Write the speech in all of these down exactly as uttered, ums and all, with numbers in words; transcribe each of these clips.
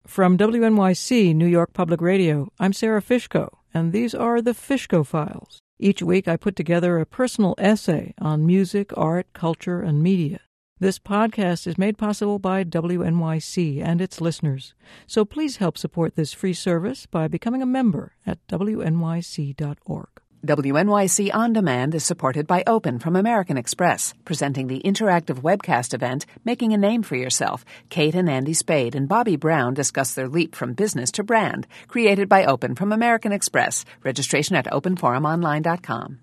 From W N Y C, New York Public Radio, I'm Sarah Fishko, and these are the Fishko Files. Each week I put together a personal essay on music, art, culture, and media. This podcast is made possible by W N Y C and its listeners, so please help support this free service by becoming a member at W N Y C dot org. W N Y C On Demand is supported by Open from American Express, presenting the interactive webcast event, Making a Name for Yourself. Kate and Andy Spade and Bobby Brown discuss their leap from business to brand, created by Open from American Express. Registration at open forum online dot com.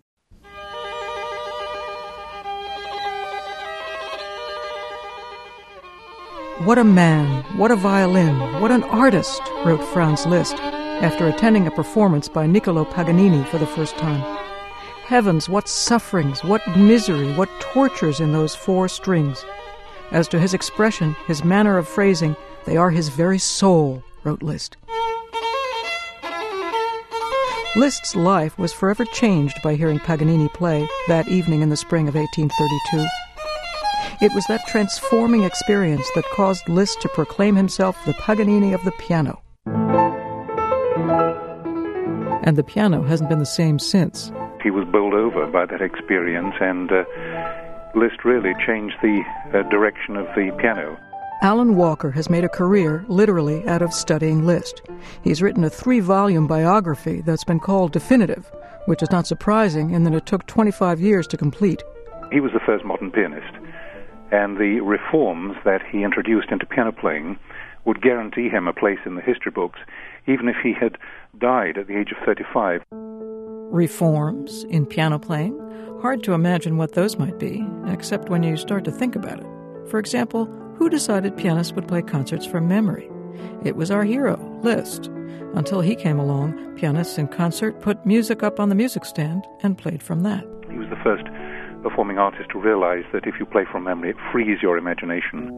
What a man, what a violin, what an artist, wrote Franz Liszt, after attending a performance by Niccolo Paganini for the first time. Heavens, what sufferings, what misery, what tortures in those four strings. As to his expression, his manner of phrasing, they are his very soul, wrote Liszt. Liszt's life was forever changed by hearing Paganini play that evening in the spring of eighteen thirty-two. It was that transforming experience that caused Liszt to proclaim himself the Paganini of the piano. And the piano hasn't been the same since. He was bowled over by that experience, and uh, Liszt really changed the uh, direction of the piano. Alan Walker has made a career, literally, out of studying Liszt. He's written a three-volume biography that's been called Definitive, which is not surprising in that it took twenty-five years to complete. He was the first modern pianist, and the reforms that he introduced into piano playing would guarantee him a place in the history books, even if he had died at the age of thirty-five. Reforms in piano playing? Hard to imagine what those might be, except when you start to think about it. For example, who decided pianists would play concerts from memory? It was our hero, Liszt. Until he came along, pianists in concert put music up on the music stand and played from that. He was the first performing artist to realize that if you play from memory, it frees your imagination.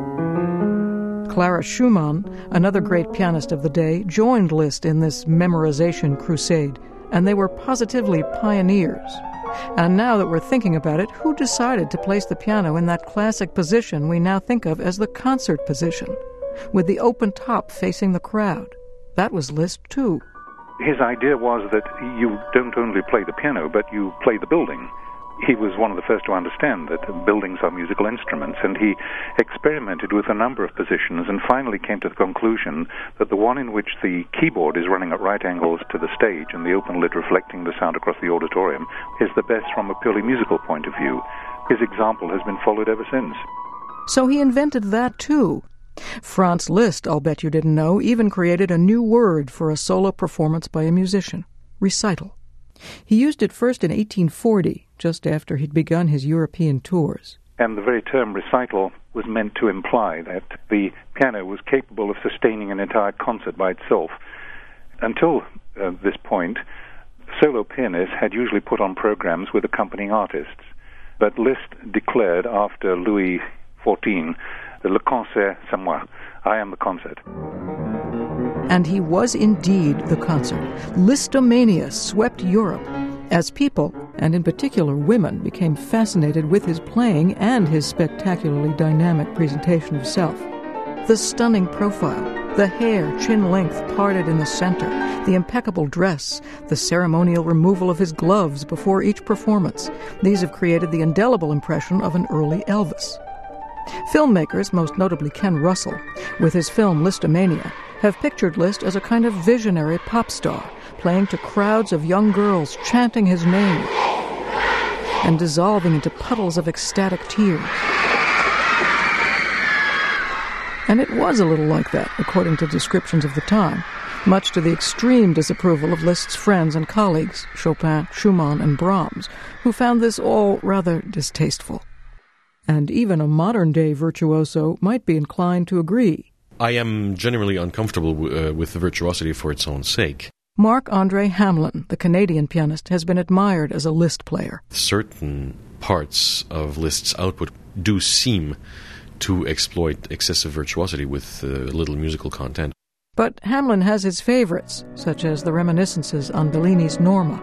Clara Schumann, another great pianist of the day, joined Liszt in this memorization crusade, and they were positively pioneers. And now that we're thinking about it, who decided to place the piano in that classic position we now think of as the concert position, with the open top facing the crowd? That was Liszt, too. His idea was that you don't only play the piano, but you play the building. He was one of the first to understand that buildings are musical instruments, and he experimented with a number of positions and finally came to the conclusion that the one in which the keyboard is running at right angles to the stage and the open lid reflecting the sound across the auditorium is the best from a purely musical point of view. His example has been followed ever since. So he invented that too. Franz Liszt, I'll bet you didn't know, even created a new word for a solo performance by a musician: recital. He used it first in eighteen forty, just after he'd begun his European tours. And the very term recital was meant to imply that the piano was capable of sustaining an entire concert by itself. Until uh, this point, solo pianists had usually put on programs with accompanying artists. But Liszt declared after Louis the fourteenth, Le concert, c'est moi. I am the concert. And he was indeed the concert. Lisztomania swept Europe as people, and in particular women, became fascinated with his playing and his spectacularly dynamic presentation of self. The stunning profile, the hair chin-length parted in the center, the impeccable dress, the ceremonial removal of his gloves before each performance, these have created the indelible impression of an early Elvis. Filmmakers, most notably Ken Russell, with his film Lisztomania, have pictured Liszt as a kind of visionary pop star, playing to crowds of young girls chanting his name and dissolving into puddles of ecstatic tears. And it was a little like that, according to descriptions of the time, much to the extreme disapproval of Liszt's friends and colleagues, Chopin, Schumann, and Brahms, who found this all rather distasteful. And even a modern-day virtuoso might be inclined to agree. I am generally uncomfortable w- uh, with the virtuosity for its own sake. Marc-André Hamelin, the Canadian pianist, has been admired as a Liszt player. Certain parts of Liszt's output do seem to exploit excessive virtuosity with uh, little musical content. But Hamelin has his favorites, such as the reminiscences on Bellini's Norma.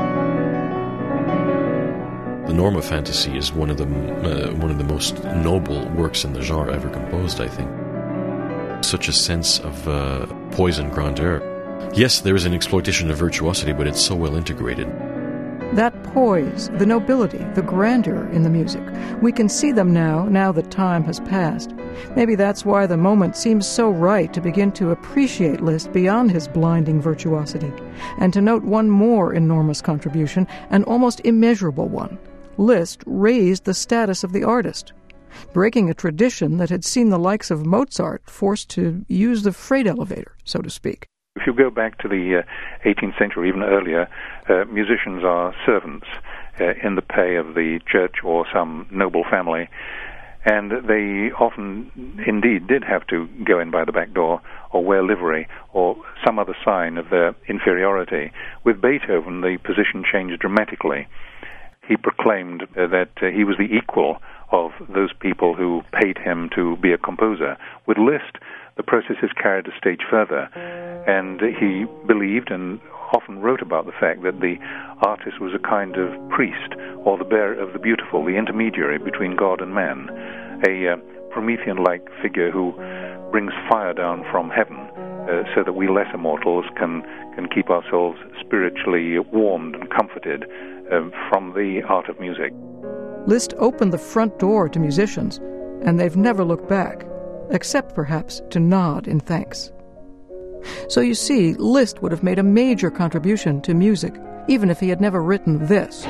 The Norma Fantasy is one of the uh, one of the most noble works in the genre ever composed, I think. such a sense of uh, poise and grandeur. Yes, there is an exploitation of virtuosity, but it's so well integrated. That poise, the nobility, the grandeur in the music, we can see them now, now that time has passed. Maybe that's why the moment seems so right to begin to appreciate Liszt beyond his blinding virtuosity, and to note one more enormous contribution, an almost immeasurable one. Liszt raised the status of the artist, breaking a tradition that had seen the likes of Mozart forced to use the freight elevator, so to speak. If you go back to the uh, eighteenth century, even earlier, uh, musicians are servants uh, in the pay of the church or some noble family, and they often indeed did have to go in by the back door or wear livery or some other sign of their inferiority. With Beethoven, the position changed dramatically. He proclaimed uh, that uh, he was the equal of those people who paid him to be a composer. With Liszt, the process is carried a stage further, and he believed and often wrote about the fact that the artist was a kind of priest, or the bearer of the beautiful, the intermediary between God and man, a uh, Promethean-like figure who brings fire down from heaven uh, so that we lesser mortals can, can keep ourselves spiritually warmed and comforted uh, from the art of music. Liszt opened the front door to musicians, and they've never looked back, except perhaps to nod in thanks. So you see, Liszt would have made a major contribution to music, even if he had never written this.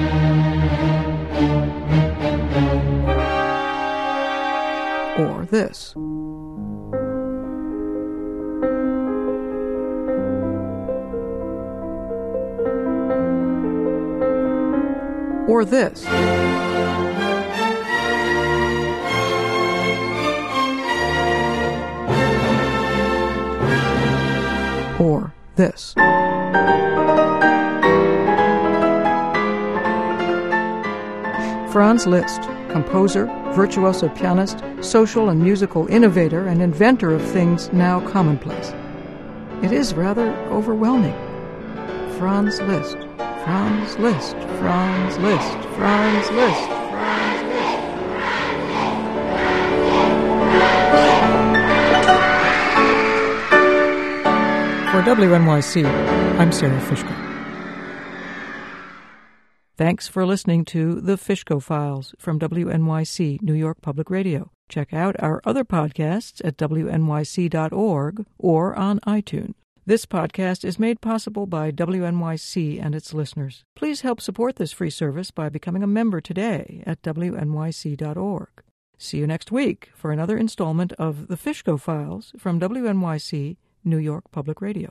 Or this. Or this. Or this. Franz Liszt, composer, virtuoso pianist, social and musical innovator, and inventor of things now commonplace. It is rather overwhelming. Franz Liszt, Franz Liszt, Franz Liszt, Franz Liszt, Franz Liszt. For W N Y C, I'm Sarah Fishko. Thanks for listening to The Fishko Files from W N Y C New York Public Radio. Check out our other podcasts at W N Y C dot org or on iTunes. This podcast is made possible by W N Y C and its listeners. Please help support this free service by becoming a member today at W N Y C dot org. See you next week for another installment of The Fishko Files from W N Y C New York Public Radio.